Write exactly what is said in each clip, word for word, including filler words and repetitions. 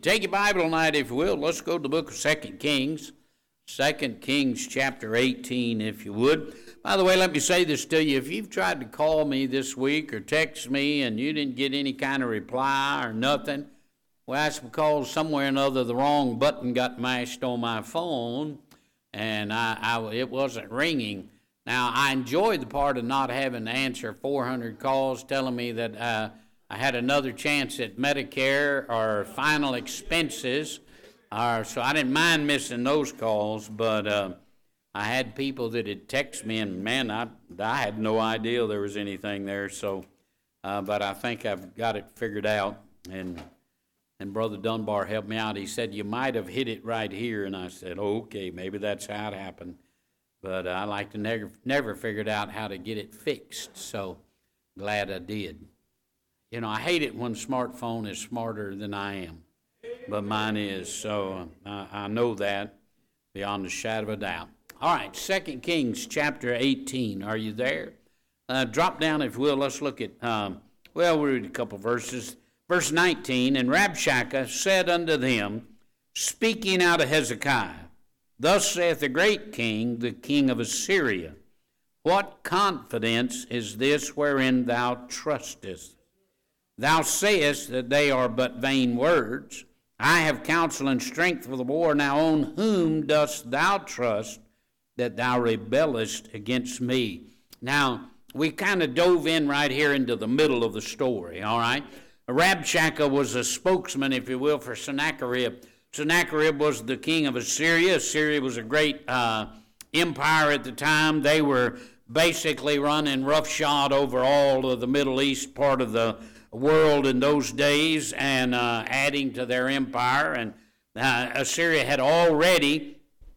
Take your Bible tonight, if you will. Let's go to the book of Second Kings. Second Kings chapter eighteen, if you would. By the way, let me say this to you. If you've tried to call me this week or text me and you didn't get any kind of reply or nothing, well, that's because somewhere or another the wrong button got mashed on my phone and I, I, it wasn't ringing. Now, I enjoyed the part of not having to answer four hundred calls telling me that uh, I had another chance at Medicare or final expenses, or, so I didn't mind missing those calls, but uh, I had people that had texted me, and man, I, I had no idea there was anything there, so, uh, but I think I've got it figured out, and and Brother Dunbar helped me out. He said, you might have hit it right here, and I said, okay, maybe that's how it happened, but uh, I like to never, never figured out how to get it fixed, so glad I did. You know, I hate it when smartphone is smarter than I am, but mine is, so uh, I know that beyond a shadow of a doubt. All right, Second Kings chapter eighteen. Are you there? Uh, drop down, if you will. Let's look at, um, well, we'll read a couple verses. Verse nineteen, and Rabshakeh said unto them, speaking out of Hezekiah, thus saith the great king, the king of Assyria, what confidence is this wherein thou trustest? Thou sayest that they are but vain words. I have counsel and strength for the war. Now on whom dost thou trust that thou rebellest against me? Now, we kind of dove in right here into the middle of the story, all right? Rabshakeh was a spokesman, if you will, for Sennacherib. Sennacherib was the king of Assyria. Assyria was a great uh, empire at the time. They were basically running roughshod over all of the Middle East part of the world in those days and uh, adding to their empire. And uh, Assyria had already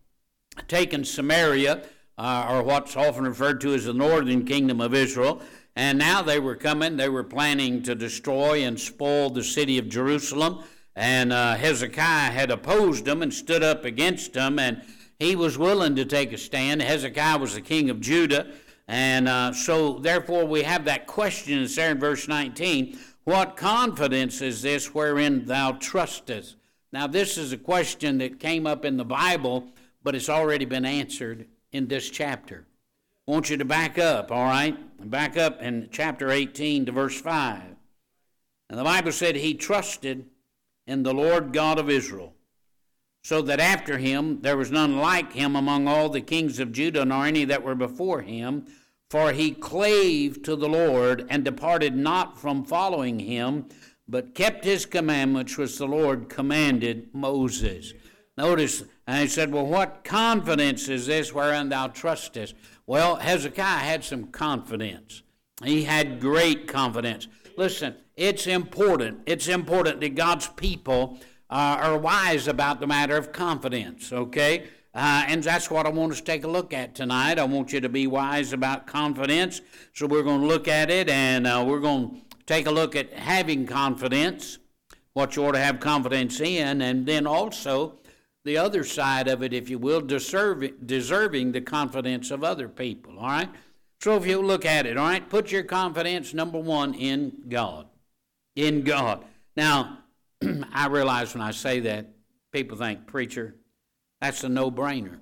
taken Samaria, uh, or what's often referred to as the northern kingdom of Israel, and now they were coming. They were planning to destroy and spoil the city of Jerusalem, and uh, Hezekiah had opposed them and stood up against them, and he was willing to take a stand. Hezekiah was the king of Judah. And uh, so, therefore, we have that question there in verse nineteen. What confidence is this wherein thou trustest? Now, this is a question that came up in the Bible, but it's already been answered in this chapter. I want you to back up, all right? Back up in chapter eighteen to verse five. And the Bible said, he trusted in the Lord God of Israel, so that after him there was none like him among all the kings of Judah, nor any that were before him. For he clave to the Lord, and departed not from following him, but kept his commandments which the Lord commanded Moses. Notice, and he said, well, what confidence is this wherein thou trustest? Well, Hezekiah had some confidence. He had great confidence. Listen, it's important. It's important that God's people Uh, are wise about the matter of confidence, okay? Uh, and that's what I want us to take a look at tonight. I want you to be wise about confidence. So we're going to look at it, and uh, we're going to take a look at having confidence, what you ought to have confidence in, and then also the other side of it, if you will, deserving, deserving the confidence of other people, all right? So if you look at it, all right, put your confidence, number one, in God. In God. Now, I realize when I say that, people think, preacher, that's a no-brainer.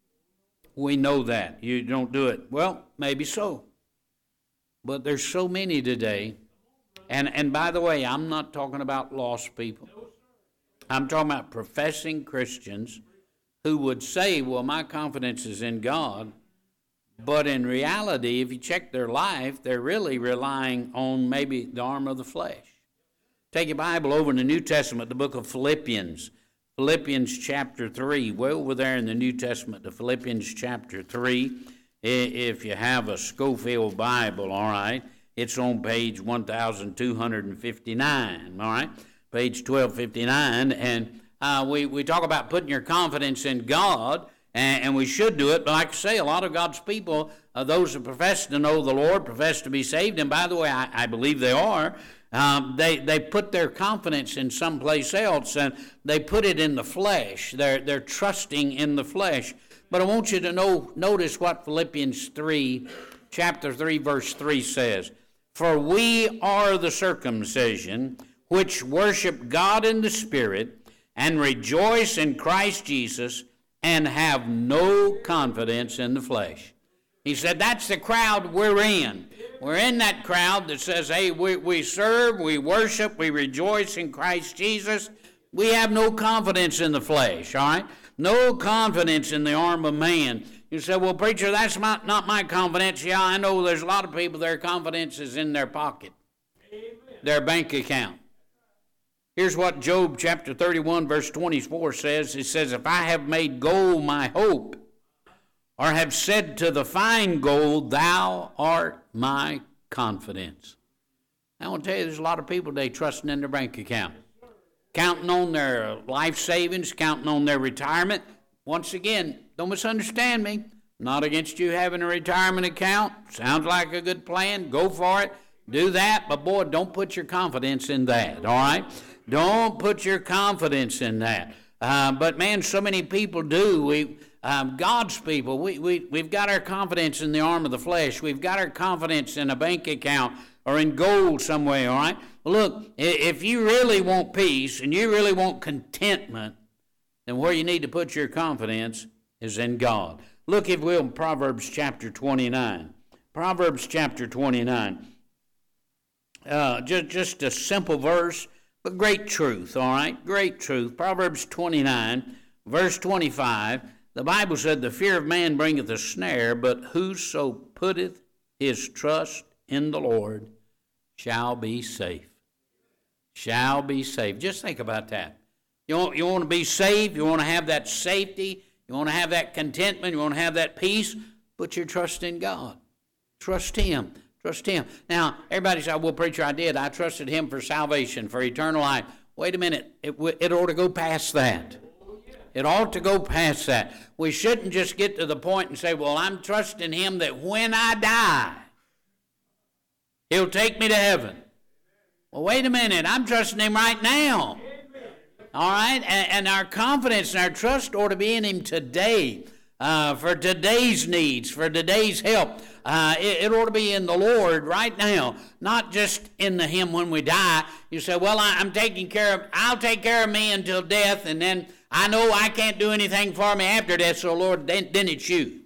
We know that. You don't do it. Well, maybe so. But there's so many today. And, and by the way, I'm not talking about lost people. I'm talking about professing Christians who would say, well, my confidence is in God. But in reality, if you check their life, they're really relying on maybe the arm of the flesh. Take your Bible over in the New Testament, the book of Philippians. Philippians chapter three. Way over there in the New Testament, the Philippians chapter three. If you have a Scofield Bible, all right, it's on page one thousand two hundred fifty-nine, all right, page twelve fifty-nine. And uh, we, we talk about putting your confidence in God, and, and we should do it. But like I say, a lot of God's people, uh, those who profess to know the Lord, profess to be saved, and by the way, I, I believe they are, Um, they, they put their confidence in someplace else, and they put it in the flesh. They're, they're trusting in the flesh. But I want you to know, notice what Philippians three, chapter three, verse three says. For we are the circumcision which worship God in the Spirit, and rejoice in Christ Jesus and have no confidence in the flesh. He said that's the crowd we're in. We're in that crowd that says, hey, we, we serve, we worship, we rejoice in Christ Jesus. We have no confidence in the flesh, all right? No confidence in the arm of man. You say, well, preacher, that's my, not my confidence. Yeah, I know there's a lot of people, their confidence is in their pocket, Amen. Their bank account. Here's what Job chapter thirty-one, verse twenty-four says. It says, if I have made gold my hope, or have said to the fine gold, thou art my confidence. I want to tell you, there's a lot of people today trusting in their bank account, counting on their life savings, counting on their retirement. Once again, don't misunderstand me. Not against you having a retirement account. Sounds like a good plan. Go for it. Do that. But boy, don't put your confidence in that, all right? Don't put your confidence in that. Uh, but man, so many people do. We, um, God's people, we, we, we've got our confidence in the arm of the flesh. We've got our confidence in a bank account or in gold somewhere, all right? Well, look, if you really want peace and you really want contentment, then where you need to put your confidence is in God. Look, if you will, in Proverbs chapter twenty-nine. Proverbs chapter twenty-nine. Uh, just, just a simple verse, but great truth, all right? Great truth. Proverbs twenty-nine, verse twenty-five. The Bible said, the fear of man bringeth a snare, but whoso putteth his trust in the Lord shall be safe. Shall be safe. Just think about that. You want, you want to be safe. You want to have that safety. You want to have that contentment. You want to have that peace. Put your trust in God. Trust Him. Trust Him. Now, everybody said, well, preacher, I did. I trusted Him for salvation, for eternal life. Wait a minute. It, it ought to go past that. It ought to go past that. We shouldn't just get to the point and say, well, I'm trusting Him that when I die, He'll take me to heaven. Well, wait a minute. I'm trusting Him right now. All right? And, and our confidence and our trust ought to be in Him today, uh, for today's needs, for today's help. Uh, it, it ought to be in the Lord right now, not just in the Him when we die. You say, well, I, I'm taking care of, I'll take care of me until death, and then I know I can't do anything for me after death, so Lord, then, then it's you.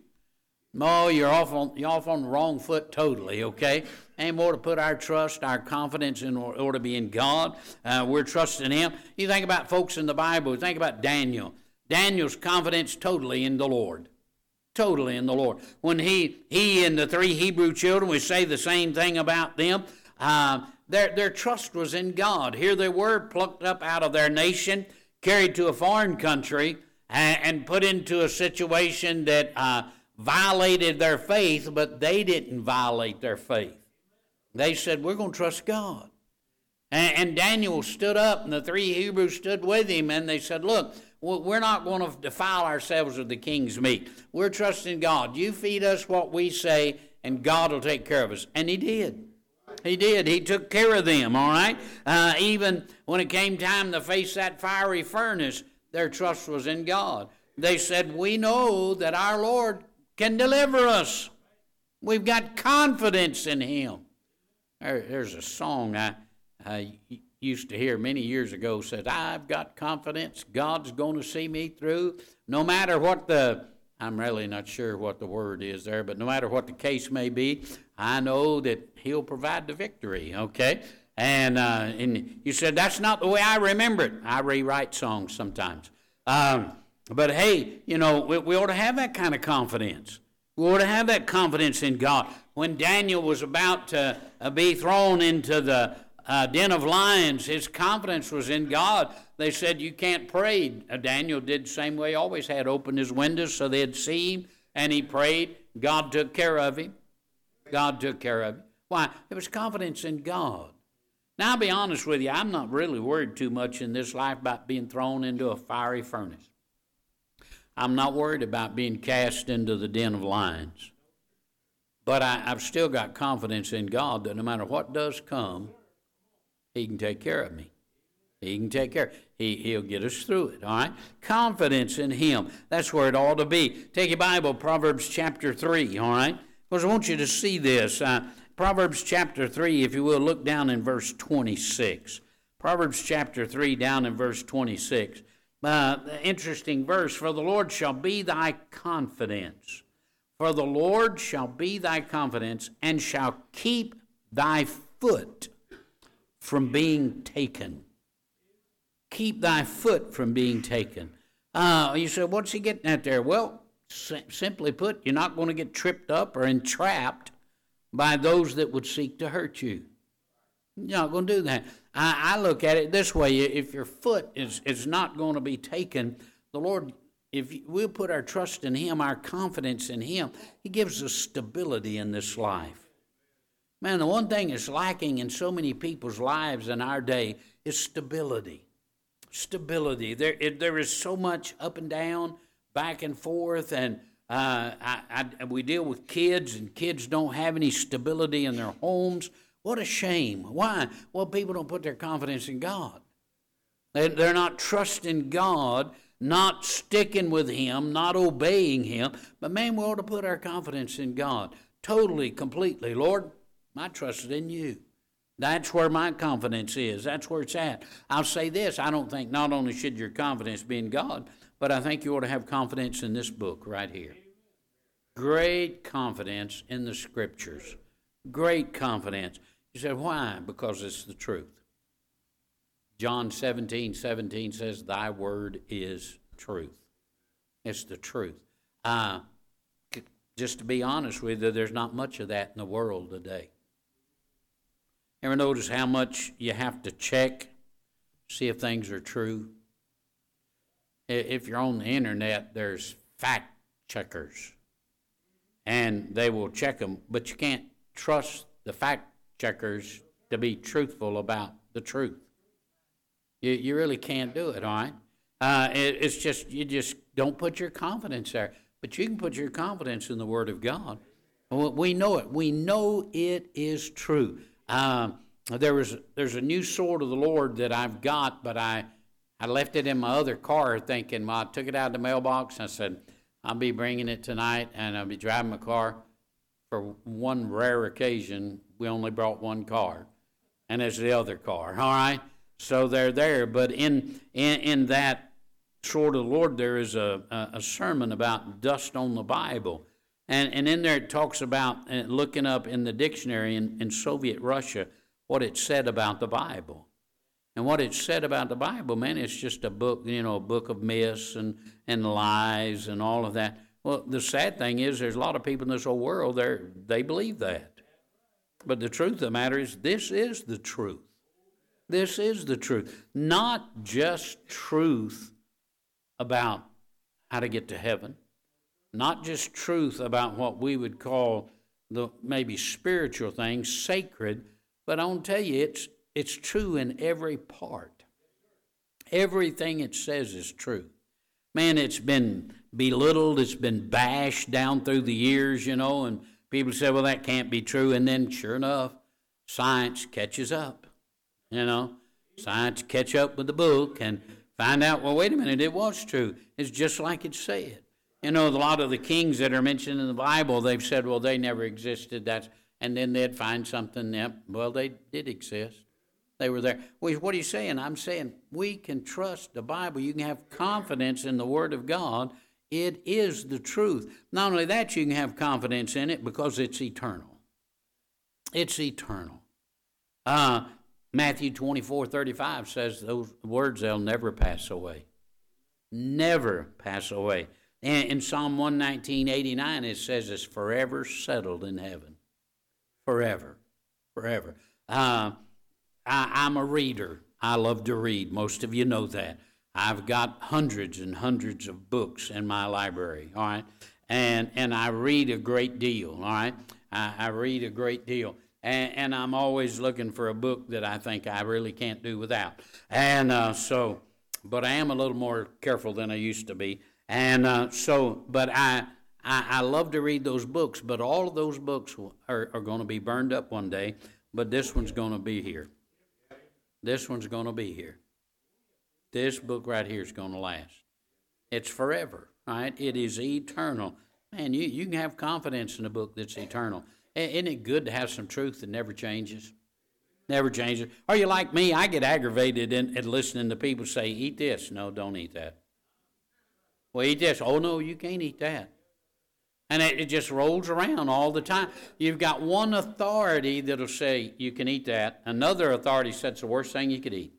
No, you're off on, you're off on the wrong foot totally, okay? And more to put our trust, our confidence in order to be in God. Uh, we're trusting Him. You think about folks in the Bible. Think about Daniel. Daniel's confidence totally in the Lord. Totally in the Lord. When he he and the three Hebrew children, we say the same thing about them. Uh, their, their trust was in God. Here they were, plucked up out of their nation, carried to a foreign country, and, and put into a situation that uh, violated their faith, but they didn't violate their faith. They said, we're going to trust God. And, and Daniel stood up, and the three Hebrews stood with him, and they said, look, we're not going to defile ourselves with the king's meat. We're trusting God. You feed us what we say, and God will take care of us. And He did. He did. He took care of them, all right? Uh, even when it came time to face that fiery furnace, their trust was in God. They said, we know that our Lord can deliver us. We've got confidence in Him. There, there's a song I, I used to hear many years ago, said, I've got confidence God's going to see me through. No matter what the, I'm really not sure what the word is there, but no matter what the case may be, I know that He'll provide the victory, okay? And, uh, and you said, that's not the way I remember it. I rewrite songs sometimes. Um, but hey, you know, we, we ought to have that kind of confidence. We ought to have that confidence in God. When Daniel was about to uh, be thrown into the uh, den of lions, his confidence was in God. They said, you can't pray. Uh, Daniel did the same way, always had opened his windows so they'd see him, and he prayed. God took care of him. God took care of him. Why? There was confidence in God. Now, I'll be honest with you, I'm not really worried too much in this life about being thrown into a fiery furnace. I'm not worried about being cast into the den of lions. But I, I've still got confidence in God that no matter what does come, He can take care of me. He can take care. He, he'll get us through it, all right? Confidence in Him. That's where it ought to be. Take your Bible, Proverbs chapter three, all right? Because I want you to see this. Uh, Proverbs chapter three, if you will, look down in verse twenty-six. Proverbs chapter three, down in verse twenty-six. Uh, interesting verse, for the Lord shall be thy confidence. For the Lord shall be thy confidence, and shall keep thy foot from being taken. Keep thy foot from being taken. Uh, you say, what's he getting at there? Well, si- simply put, you're not going to get tripped up or entrapped by those that would seek to hurt you. You're not going to do that. I, I look at it this way. If your foot is, is not going to be taken, the Lord, if we'll put our trust in Him, our confidence in Him, He gives us stability in this life. Man, the one thing that's lacking in so many people's lives in our day is stability. Stability. There, it, there is so much up and down, back and forth, and uh, I, I, we deal with kids, and kids don't have any stability in their homes. What a shame. Why? Well, people don't put their confidence in God. They, they're not trusting God, not sticking with Him, not obeying Him. But man, we ought to put our confidence in God totally, completely. Lord, my trust is in You. That's where my confidence is. That's where it's at. I'll say this. I don't think not only should your confidence be in God, but I think you ought to have confidence in this book right here. Great confidence in the Scriptures. Great confidence. You said, why? Because it's the truth. John seventeen seventeen says, thy word is truth. It's the truth. Uh, just to be honest with you, there's not much of that in the world today. Ever notice how much you have to check, see if things are true? If you're on the internet, there's fact checkers, and they will check them, but you can't trust the fact checkers to be truthful about the truth. You, you really can't do it, all right? Uh, it, it's just, you just don't put your confidence there. But you can put your confidence in the Word of God. We know it. We know it is true. Um, there was there's a new sword of the Lord that I've got, but I, I left it in my other car thinking, well, I took it out of the mailbox. And I said, I'll be bringing it tonight, and I'll be driving my car. For one rare occasion, we only brought one car, and it's the other car, all right? So they're there, but in in, in that sword of the Lord, there is a, a, a sermon about dust on the Bible. And, and in there it talks about uh, looking up in the dictionary in, in Soviet Russia what it said about the Bible. And what it said about the Bible, man, it's just a book, you know, a book of myths and, and lies and all of that. Well, the sad thing is there's a lot of people in this whole world, they believe that. But the truth of the matter is this is the truth. This is the truth. Not just truth about how to get to heaven. Not just truth about what we would call the maybe spiritual things, sacred, but I want to tell you, it's it's true in every part. Everything it says is true. Man, it's been belittled, it's been bashed down through the years, you know, and people say, well, that can't be true. And then, sure enough, science catches up, you know. Science catch up with the book and find out, well, wait a minute, it was true. It's just like it said. You know, a lot of the kings that are mentioned in the Bible, they've said, well, they never existed. That's, and then they'd find something, yep, well, they did exist. They were there. Well, what are you saying? I'm saying we can trust the Bible. You can have confidence in the Word of God. It is the truth. Not only that, you can have confidence in it because it's eternal. It's eternal. Uh, Matthew twenty-four thirty-five says those words, they'll never pass away. Never pass away. And in Psalm one nineteen eighty-nine, it says it's forever settled in heaven. Forever. Forever. Uh, I, I'm a reader. I love to read. Most of you know that. I've got hundreds and hundreds of books in my library, all right? And and I read a great deal, all right? I, I read a great deal. And, and I'm always looking for a book that I think I really can't do without. And uh, so, but I am a little more careful than I used to be. And uh, so, but I, I I love to read those books, but all of those books are, are going to be burned up one day, but this one's going to be here. This one's going to be here. This book right here is going to last. It's forever, right? It is eternal. Man, you, you can have confidence in a book that's eternal. Isn't it good to have some truth that never changes? Never changes. Are you like me? I get aggravated in, at listening to people say, eat this. No, don't eat that. Well, eat this. Oh, no, you can't eat that. And it, it just rolls around all the time. You've got one authority that'll say you can eat that. Another authority says it's the worst thing you could eat.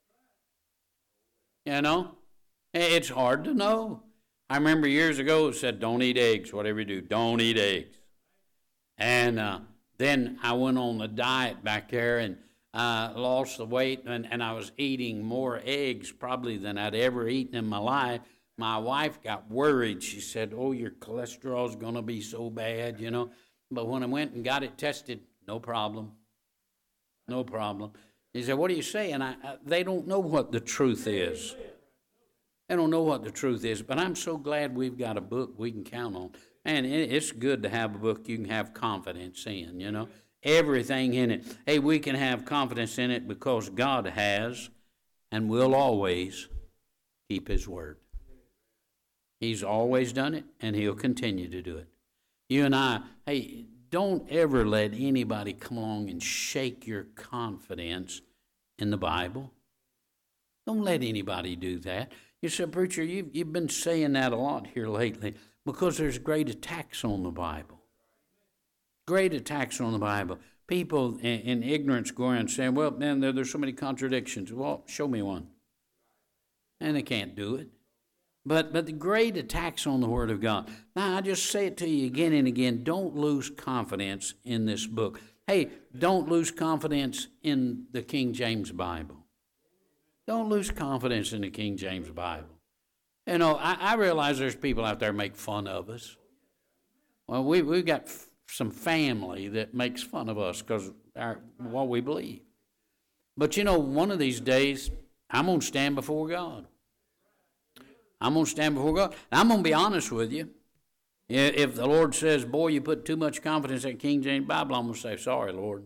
You know? It's hard to know. I remember years ago it said, don't eat eggs, whatever you do. Don't eat eggs. And uh, then I went on a diet back there and uh, lost the weight, and, and I was eating more eggs probably than I'd ever eaten in my life. My wife got worried. She said, oh, your cholesterol's going to be so bad, you know. But when I went and got it tested, no problem. No problem. He said, what are you saying? I, I, they don't know what the truth is. They don't know what the truth is. But I'm so glad we've got a book we can count on. And it, it's good to have a book you can have confidence in, you know. Everything in it. Hey, we can have confidence in it because God has and will always keep his word. He's always done it, and he'll continue to do it. You and I, hey, don't ever let anybody come along and shake your confidence in the Bible. Don't let anybody do that. You say, preacher, you've, you've been saying that a lot here lately because there's great attacks on the Bible. Great attacks on the Bible. People in, in ignorance go around saying, well, man, there, there's so many contradictions. Well, show me one. And they can't do it. But but the great attacks on the Word of God. Now, I just say it to you again and again. Don't lose confidence in this book. Hey, don't lose confidence in the King James Bible. Don't lose confidence in the King James Bible. You know, I, I realize there's people out there make fun of us. Well, we, we've got f- some family that makes fun of us because of what we believe. But, you know, one of these days, I'm going to stand before God. I'm going to stand before God. And I'm going to be honest with you. If the Lord says, boy, you put too much confidence in King James Bible, I'm going to say, sorry, Lord.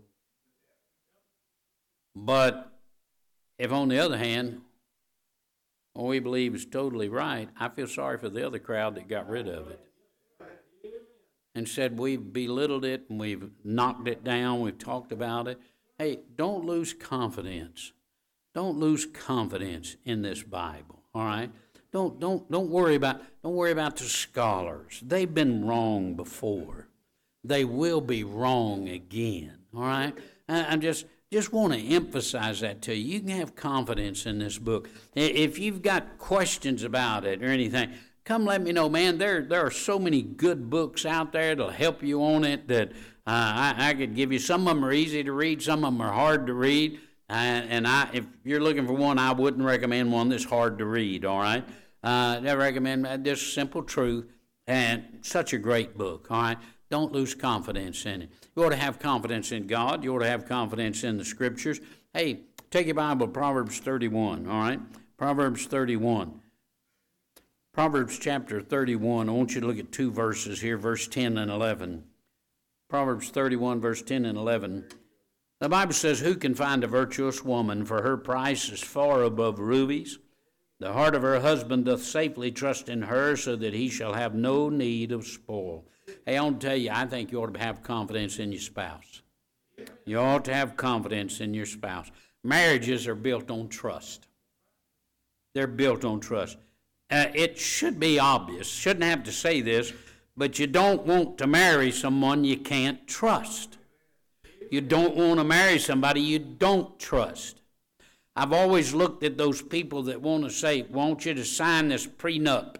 But if on the other hand, what we believe is totally right, I feel sorry for the other crowd that got rid of it. And said we've belittled it and we've knocked it down, we've talked about it. Hey, don't lose confidence. Don't lose confidence in this Bible, all right? Don't don't don't worry about don't worry about the scholars. They've been wrong before. They will be wrong again. All right. I, I just just want to emphasize that to you. You can have confidence in this book. If you've got questions about it or anything, come let me know, man. There there are so many good books out there that'll help you on it that uh, I, I could give you. Some of them are easy to read. Some of them are hard to read. And, and I, if you're looking for one, I wouldn't recommend one that's hard to read, all right? Uh, I recommend this Simple Truth, and such a great book, all right? Don't lose confidence in it. You ought to have confidence in God. You ought to have confidence in the Scriptures. Hey, take your Bible, Proverbs thirty-one, all right? Proverbs thirty-one. Proverbs chapter thirty-one, I want you to look at two verses here, verse ten and eleven. Proverbs thirty-one, verse ten and eleven. The Bible says, who can find a virtuous woman? For her price is far above rubies. The heart of her husband doth safely trust in her, so that he shall have no need of spoil. Hey, I want to tell you, I think you ought to have confidence in your spouse. You ought to have confidence in your spouse. Marriages are built on trust. They're built on trust. Uh, it should be obvious. Shouldn't have to say this, but you don't want to marry someone you can't trust. You don't want to marry somebody you don't trust. I've always looked at those people that want to say, want you to sign this prenup.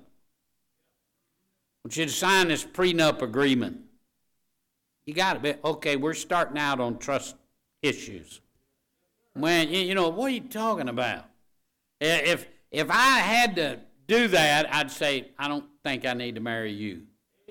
Want you to sign this prenup agreement. You got to be, okay, we're starting out on trust issues. When, you know, what are you talking about? If, if I had to do that, I'd say, I don't think I need to marry you.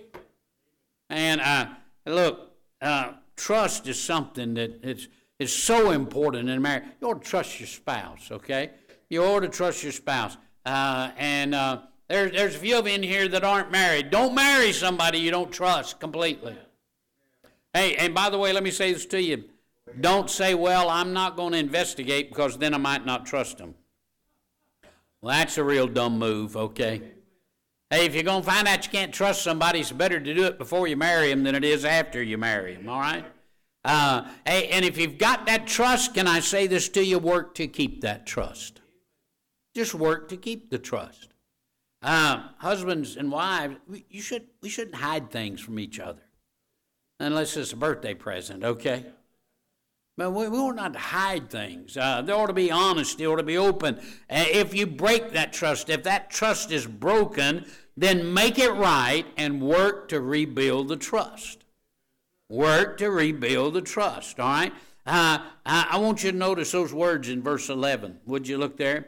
And uh, look, uh, trust is something that it's, it's so important in marriage. You ought to trust your spouse, okay? You ought to trust your spouse. Uh, and uh, there, there's a few of you in here that aren't married. Don't marry somebody you don't trust completely. Hey, and by the way, let me say this to you. Don't say, well, I'm not going to investigate because then I might not trust them. Well, that's a real dumb move, okay? Hey, if you're going to find out you can't trust somebody, it's better to do it before you marry them than it is after you marry them, all right? Uh, and if you've got that trust, can I say this to you? Work to keep that trust. Just work to keep the trust. Uh, husbands and wives, we, you should, we shouldn't hide things from each other. Unless it's a birthday present, okay? But we, we ought not to hide things. Uh, there ought to be honesty, there ought to be open. Uh, if you break that trust, if that trust is broken, then make it right and work to rebuild the trust. Work to rebuild the trust, all right? Uh, I, I want you to notice those words in verse eleven. Would you look there?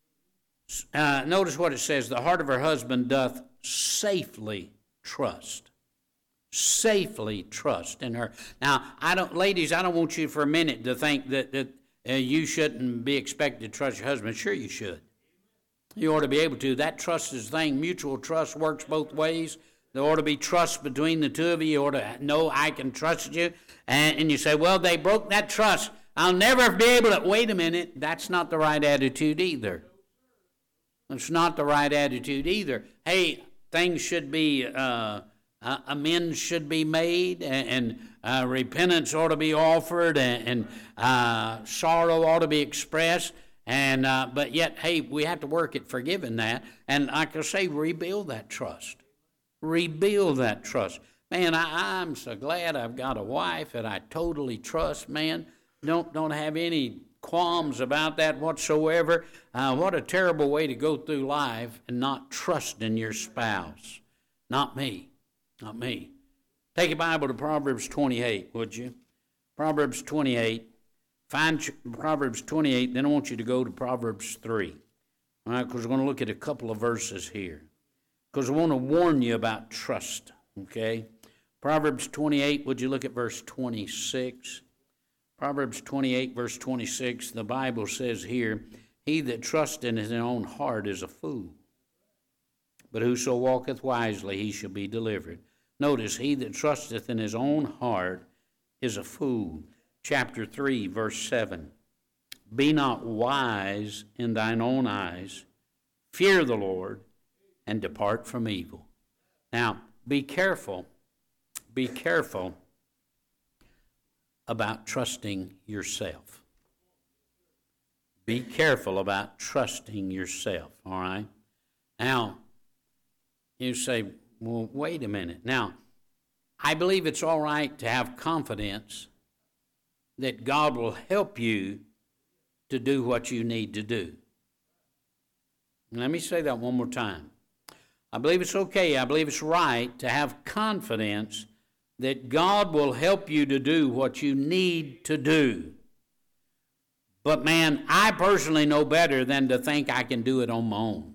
Uh, notice what it says. The heart of her husband doth safely trust. Safely trust in her. Now, I don't, ladies, I don't want you for a minute to think that, that uh, you shouldn't be expected to trust your husband. Sure you should. You ought to be able to. That trust is the thing. Mutual trust works both ways. There ought to be trust between the two of you. You ought to know I can trust you. And, and you say, well, they broke that trust. I'll never be able to. Wait a minute. That's not the right attitude either. It's not the right attitude either. Hey, things should be, uh, uh, amends should be made, and, and uh, repentance ought to be offered, and, and uh, sorrow ought to be expressed. And uh, but yet, hey, we have to work at forgiving that. And like I say, rebuild that trust. Rebuild that trust. Man, I, I'm so glad I've got a wife that I totally trust, man. Don't don't have any qualms about that whatsoever. Uh, what a terrible way to go through life and not trust in your spouse. Not me. Not me. Take your Bible to Proverbs twenty-eight, would you? Proverbs twenty-eight. Find Proverbs twenty-eight, then I want you to go to Proverbs three. All right, because we're going to look at a couple of verses here. Because I want to warn you about trust, okay? Proverbs twenty-eight, would you look at verse twenty-six? Proverbs twenty-eight, verse twenty-six, the Bible says here, he that trusteth in his own heart is a fool, but whoso walketh wisely, he shall be delivered. Notice, he that trusteth in his own heart is a fool. Chapter three, verse seven, be not wise in thine own eyes, fear the Lord, and depart from evil. Now, be careful, be careful about trusting yourself. Be careful about trusting yourself, all right? Now, you say, well, wait a minute. Now, I believe it's all right to have confidence that God will help you to do what you need to do. Let me say that one more time. I believe it's okay, I believe it's right to have confidence that God will help you to do what you need to do. But man, I personally know better than to think I can do it on my own.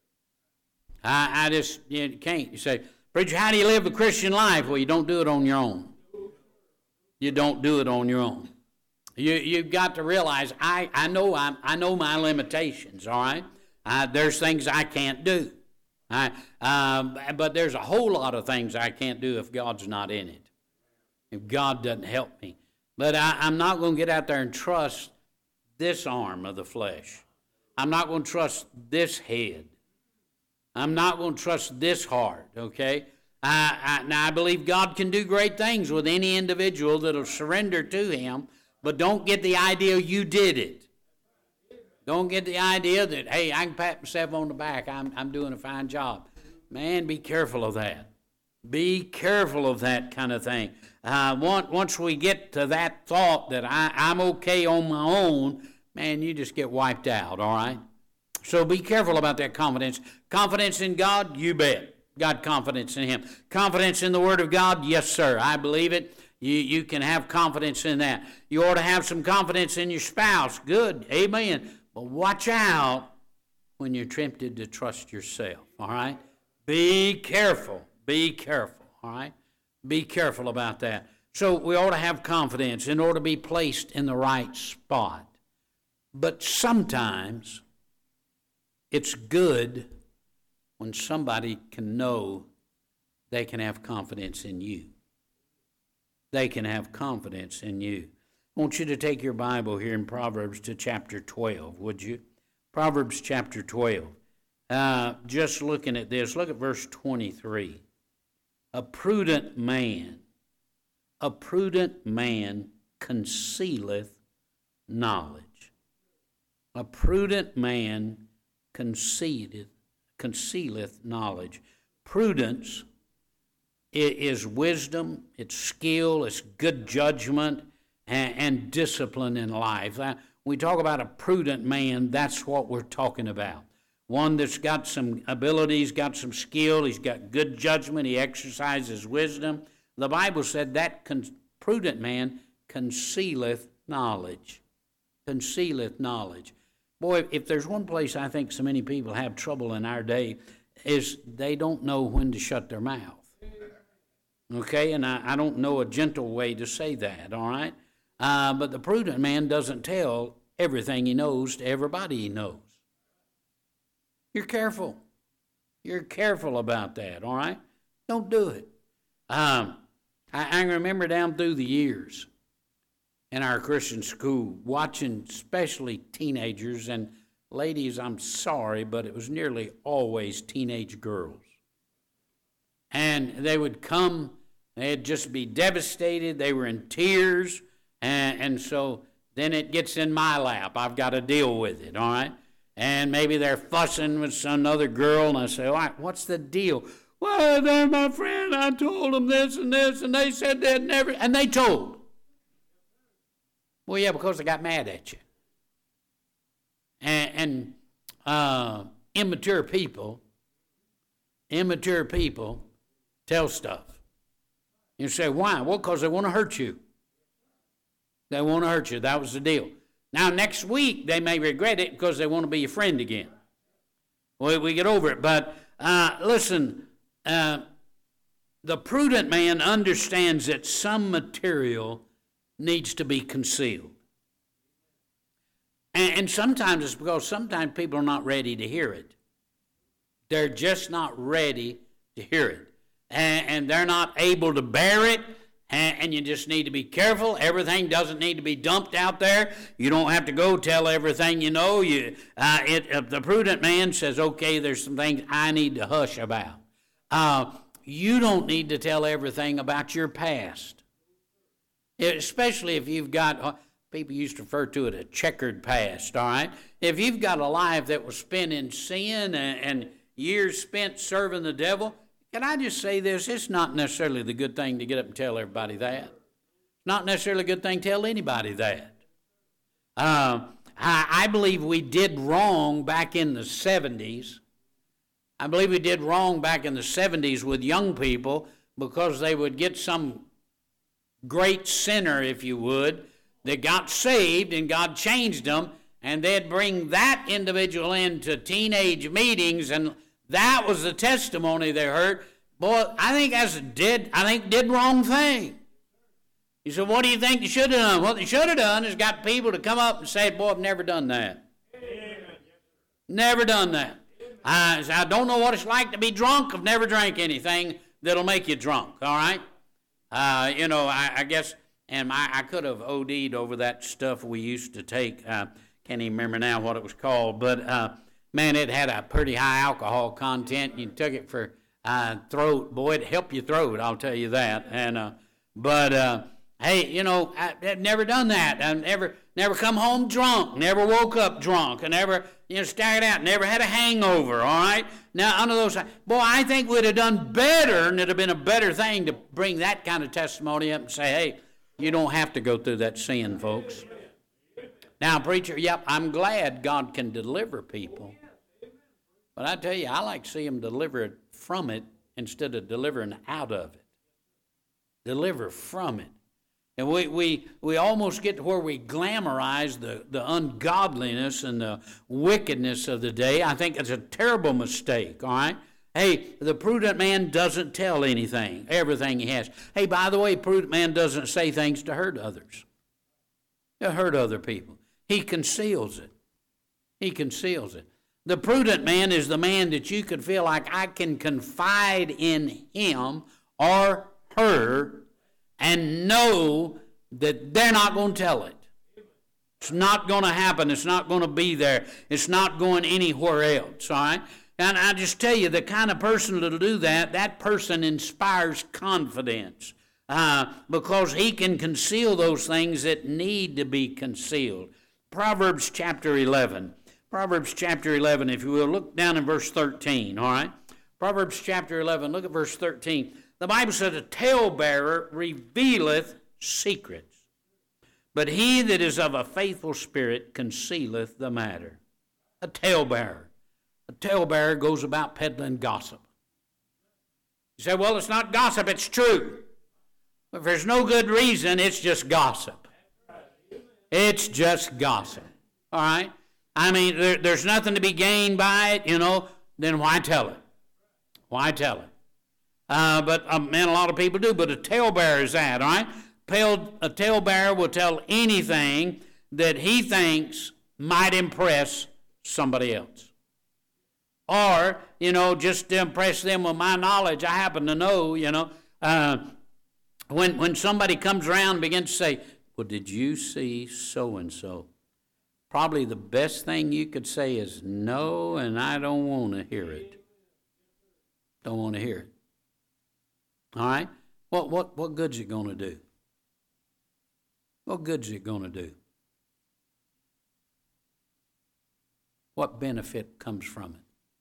I, I just you know, can't. You say, preacher, how do you live the Christian life? Well, you don't do it on your own. You don't do it on your own. You, you've got to realize, I, I, know, I, I know my limitations, all right? Uh, there's things I can't do. I, um, but there's a whole lot of things I can't do if God's not in it, if God doesn't help me. But I, I'm not going to get out there and trust this arm of the flesh. I'm not going to trust this head. I'm not going to trust this heart, okay? I, I, now, I believe God can do great things with any individual that will surrender to Him, but don't get the idea you did it. Don't get the idea that, hey, I can pat myself on the back. I'm, I'm doing a fine job. Man, be careful of that. Be careful of that kind of thing. Uh, once, once we get to that thought that I, I'm okay on my own, man, you just get wiped out, all right? So be careful about that confidence. Confidence in God, you bet. Got confidence in Him. Confidence in the Word of God, yes, sir. I believe it. You, you can have confidence in that. You ought to have some confidence in your spouse. Good. Amen. But watch out when you're tempted to trust yourself, all right? Be careful. Be careful, all right? Be careful about that. So we ought to have confidence in order to be placed in the right spot. But sometimes it's good when somebody can know they can have confidence in you. They can have confidence in you. I want you to take your Bible here in Proverbs to chapter twelve, would you? Proverbs chapter twelve. Uh, just looking at this, look at verse twenty-three. A prudent man, a prudent man concealeth knowledge. A prudent man concealeth, concealeth knowledge. Prudence is wisdom, it's skill, it's good judgment, and, and discipline in life. When we talk about a prudent man, that's what we're talking about. One that's got some abilities, got some skill, he's got good judgment, he exercises wisdom. The Bible said that con- prudent man concealeth knowledge. Concealeth knowledge. Boy, if there's one place I think so many people have trouble in our day, is they don't know when to shut their mouth. Okay, and I, I don't know a gentle way to say that, all right? Uh, but the prudent man doesn't tell everything he knows to everybody he knows. You're careful. You're careful about that, all right? Don't do it. Um, I, I remember down through the years in our Christian school, watching especially teenagers, and ladies, I'm sorry, but it was nearly always teenage girls. And they would come, they'd just be devastated, they were in tears, and, and so then it gets in my lap. I've got to deal with it, all right? And maybe they're fussing with some other girl, and I say, all right, what's the deal? Well, they're my friend, I told them this and this, and they said they'd never, and they told. Well, yeah, because they got mad at you. And, and uh, immature people, immature people tell stuff. You say, why? Well, because they want to hurt you. They want to hurt you. That was the deal. Now, next week, they may regret it because they want to be your friend again. Well, we get over it. But uh, listen, uh, the prudent man understands that some material needs to be concealed. And, and sometimes it's because sometimes people are not ready to hear it. They're just not ready to hear it. And, and they're not able to bear it. And, and you just need to be careful. Everything doesn't need to be dumped out there. You don't have to go tell everything you know. You, uh, it, uh, the prudent man says, okay, there's some things I need to hush about. Uh, you don't need to tell everything about your past. Especially if you've got, people used to refer to it a checkered past, all right? If you've got a life that was spent in sin and, and years spent serving the devil, can I just say this? It's not necessarily the good thing to get up and tell everybody that. It's not necessarily a good thing to tell anybody that. Uh, I, I believe we did wrong back in the seventies. I believe we did wrong back in the seventies with young people because they would get some great sinner, if you would, that got saved and God changed them, and they'd bring that individual into teenage meetings, and that was the testimony they heard. Boy, I think that's a did, I think did wrong thing. You said, what do you think you should have done? What they should have done is got people to come up and say, boy, I've never done that. Never done that. I, I don't know what it's like to be drunk. I've never drank anything that'll make you drunk, all right? Uh, you know, I, I guess, and my, I could have O D'd over that stuff we used to take. Uh, can't even remember now what it was called, but uh, man, it had a pretty high alcohol content. You took it for uh, throat, boy, it helped your throat, I'll tell you that. And uh, but uh, hey, you know, I, I've never done that. I never, never come home drunk. Never woke up drunk. I never, you know, staggered out. Never had a hangover. All right. Now, under those, boy, I think we'd have done better, and it'd have been a better thing to bring that kind of testimony up and say, hey, you don't have to go through that sin, folks. Now, preacher, yep, I'm glad God can deliver people. But I tell you, I like to see him deliver it from it instead of delivering out of it. Deliver from it. And we, we, we almost get to where we glamorize the, the ungodliness and the wickedness of the day. I think it's a terrible mistake, all right? Hey, the prudent man doesn't tell anything, everything he has. Hey, by the way, prudent man doesn't say things to hurt others, to hurt other people. He conceals it. He conceals it. The prudent man is the man that you could feel like I can confide in him or her and know that they're not going to tell it. It's not going to happen. It's not going to be there. It's not going anywhere else, all right? And I just tell you, the kind of person that'll do that, that person inspires confidence. uh, because he can conceal those things that need to be concealed. Proverbs chapter eleven. Proverbs chapter eleven, if you will, look down in verse thirteen, all right? Proverbs chapter eleven, look at verse thirteen. The Bible says, a talebearer revealeth secrets, but he that is of a faithful spirit concealeth the matter. A talebearer. A talebearer goes about peddling gossip. You say, well, it's not gossip, it's true. If there's no good reason, it's just gossip. It's just gossip, all right? I mean, there, there's nothing to be gained by it, you know, then why tell it? Why tell it? Uh, but, uh, man, a lot of people do, but a talebearer is that, all right? Pale, a talebearer will tell anything that he thinks might impress somebody else. Or, you know, just to impress them with my knowledge, I happen to know, you know, uh, when, when somebody comes around and begins to say, well, did you see so-and-so? Probably the best thing you could say is, no, and I don't want to hear it. Don't want to hear it. All right? What, what, what good's it going to do? What good's it going to do? What benefit comes from it?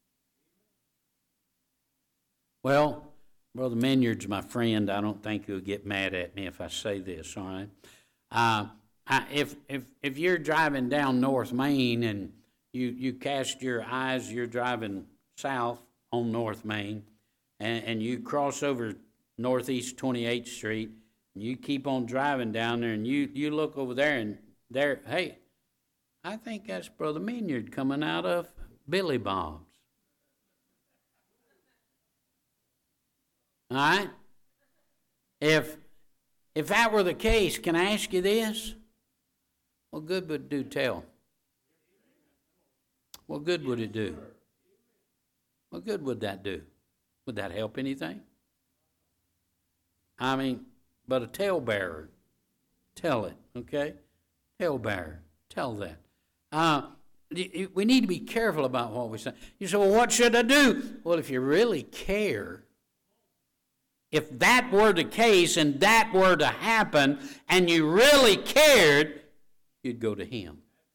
Well, Brother Minyard's my friend. I don't think he'll get mad at me if I say this, all right? Uh, I, if, if, if you're driving down North Main and you, you cast your eyes, you're driving south on North Main, and, and you cross over Northeast twenty-eighth Street, and you keep on driving down there, and you, you look over there, and there, hey, I think that's Brother Minyard coming out of Billy Bob's. All right? If, if that were the case, can I ask you this? What good would it do tell? What good would it do? What good would that do? Would that help anything? I mean, but a talebearer, tell it, okay? Talebearer, tell that. Uh, we need to be careful about what we say. You say, well, what should I do? Well, if you really care, if that were the case and that were to happen and you really cared, you'd go to him.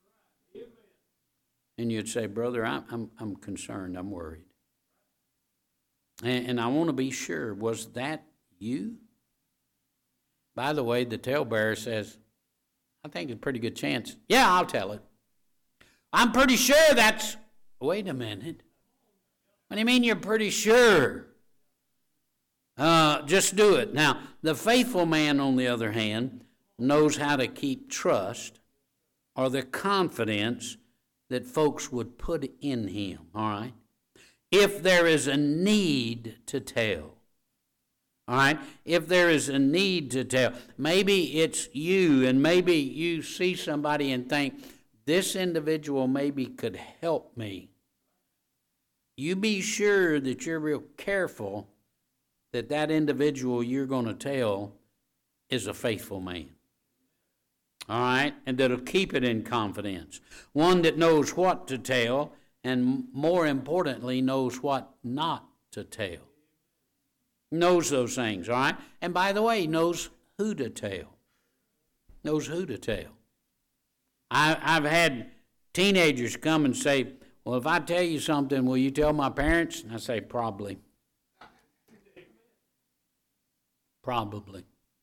And you'd say, brother, I'm, I'm, I'm concerned, I'm worried. And, and I want to be sure, was that you? By the way, the talebearer says, I think it's a pretty good chance. Yeah, I'll tell it. I'm pretty sure that's, wait a minute. What do you mean you're pretty sure? Uh, just do it. Now, the faithful man, on the other hand, knows how to keep trust or the confidence that folks would put in him, all right? If there is a need to tell, all right? If there is a need to tell, maybe it's you, and maybe you see somebody and think, this individual maybe could help me. You be sure that you're real careful that that individual you're going to tell is a faithful man. All right? And that'll keep it in confidence. One that knows what to tell, and more importantly, knows what not to tell. Knows those things, all right? And by the way, knows who to tell. Knows who to tell. I, I've had teenagers come and say, well, if I tell you something, will you tell my parents? And I say, probably. Probably.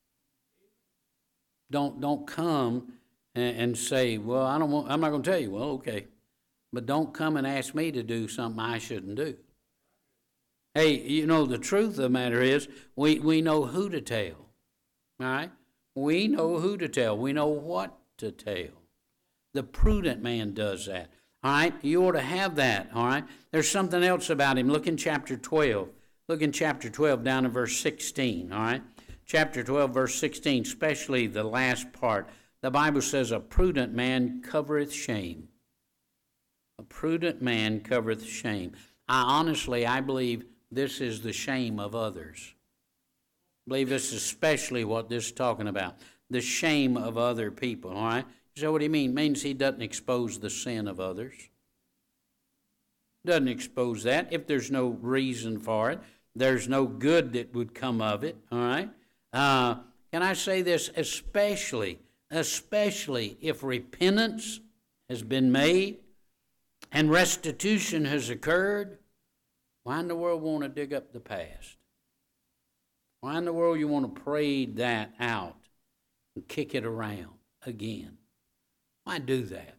Don't don't come and, and say, well, I don't want, I'm not going to tell you. Well, okay. But don't come and ask me to do something I shouldn't do. Hey, you know, the truth of the matter is we, we know who to tell. All right? We know who to tell. We know what to tell. The prudent man does that. All right? You ought to have that. All right? There's something else about him. Look in chapter twelve. Look in chapter twelve down in verse sixteen. All right? Chapter twelve, verse sixteen, especially the last part. The Bible says, a prudent man covereth shame. A prudent man covereth shame. I honestly, I believe this is the shame of others. I believe this is especially what this is talking about. The shame of other people, all right? So what do you mean? It means he doesn't expose the sin of others. Doesn't expose that if there's no reason for it. There's no good that would come of it, all right? Uh, can I say this? Especially, especially if repentance has been made and restitution has occurred, why in the world want to dig up the past? Why in the world you want to parade that out and kick it around again? Why do that?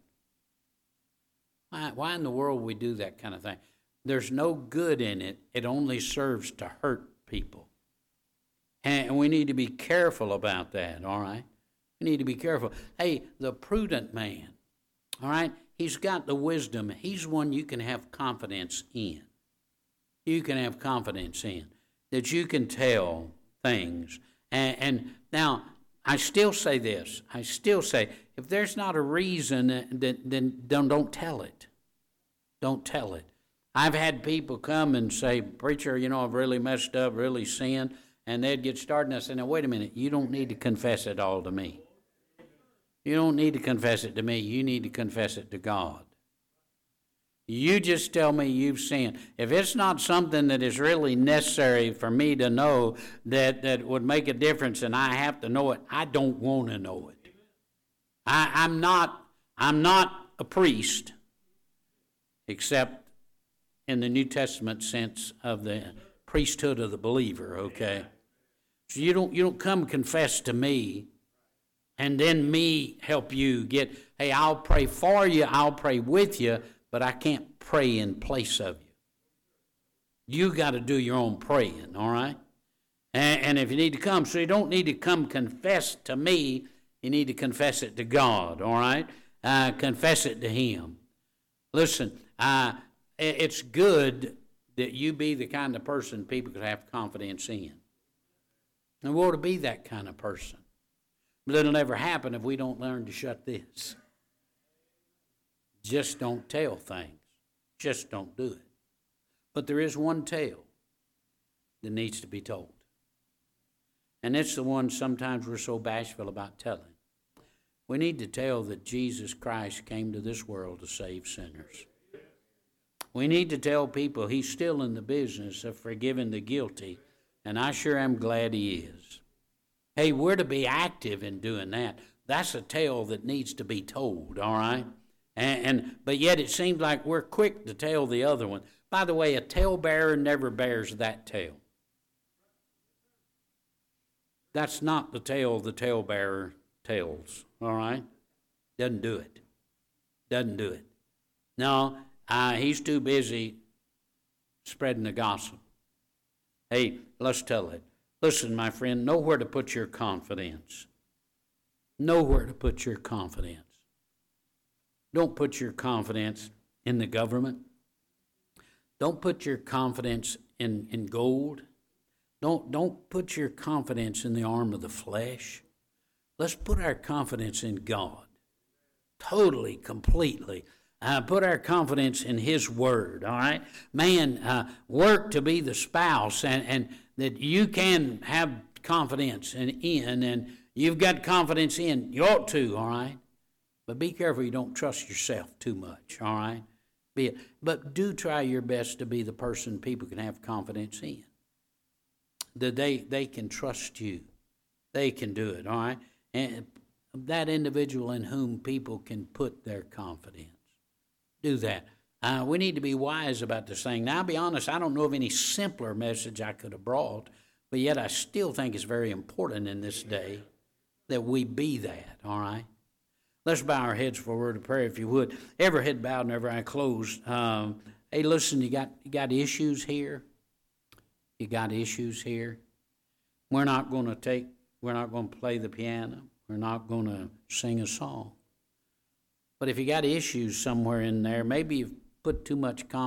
Why, why in the world we do that kind of thing? There's no good in it. It only serves to hurt people. And we need to be careful about that, all right? We need to be careful. Hey, the prudent man, all right, he's got the wisdom. He's one you can have confidence in. You can have confidence in, that you can tell things. And, and now, I still say this. I still say, if there's not a reason, then, then don't, don't tell it. Don't tell it. I've had people come and say, preacher, you know, I've really messed up, really sinned. And they'd get started, and I said, now, wait a minute. You don't need to confess it all to me. You don't need to confess it to me. You need to confess it to God. You just tell me you've sinned. If it's not something that is really necessary for me to know that, that would make a difference and I have to know it, I don't want to know it. I, I'm not, I'm not a priest, except in the New Testament sense of the priesthood of the believer, okay? So you don't, you don't come confess to me and then me help you get, hey, I'll pray for you, I'll pray with you, but I can't pray in place of you. You got to do your own praying, all right? And, and if you need to come, so you don't need to come confess to me, you need to confess it to God, all right? Uh, confess it to Him. Listen, uh, it's good that you be the kind of person people could have confidence in. And we ought to be that kind of person. But it'll never happen if we don't learn to shut this. Just don't tell things. Just don't do it. But there is one tale that needs to be told. And it's the one sometimes we're so bashful about telling. We need to tell that Jesus Christ came to this world to save sinners. We need to tell people He's still in the business of forgiving the guilty, and I sure am glad He is. Hey, we're to be active in doing that. That's a tale that needs to be told, all right? And, and but yet it seems like we're quick to tell the other one. By the way, a talebearer never bears that tale. That's not the tale the talebearer tells, all right? Doesn't do it. Doesn't do it. No, uh, he's too busy spreading the gossip. Hey, let's tell it. Listen, my friend, know where to put your confidence. Know where to put your confidence. Don't put your confidence in the government. Don't put your confidence in, in gold. Don't, don't put your confidence in the arm of the flesh. Let's put our confidence in God. Totally, completely. Uh, put our confidence in His Word, all right? Man, uh, work to be the spouse, and, and that you can have confidence in, in, and you've got confidence in. You ought to, all right? But be careful you don't trust yourself too much, all right? Be it. But do try your best to be the person people can have confidence in. That they, they can trust you. They can do it, all right? And that individual in whom people can put their confidence. Do that. Uh, we need to be wise about this thing. Now, I'll be honest, I don't know of any simpler message I could have brought, but yet I still think it's very important in this day that we be that, all right? Let's bow our heads for a word of prayer, if you would. Every head bowed and every eye closed. Um, hey, listen, you got you got issues here. You got issues here. We're not going to take. We're not going to play the piano. We're not going to sing a song. But if you got issues somewhere in there, maybe you've put too much confidence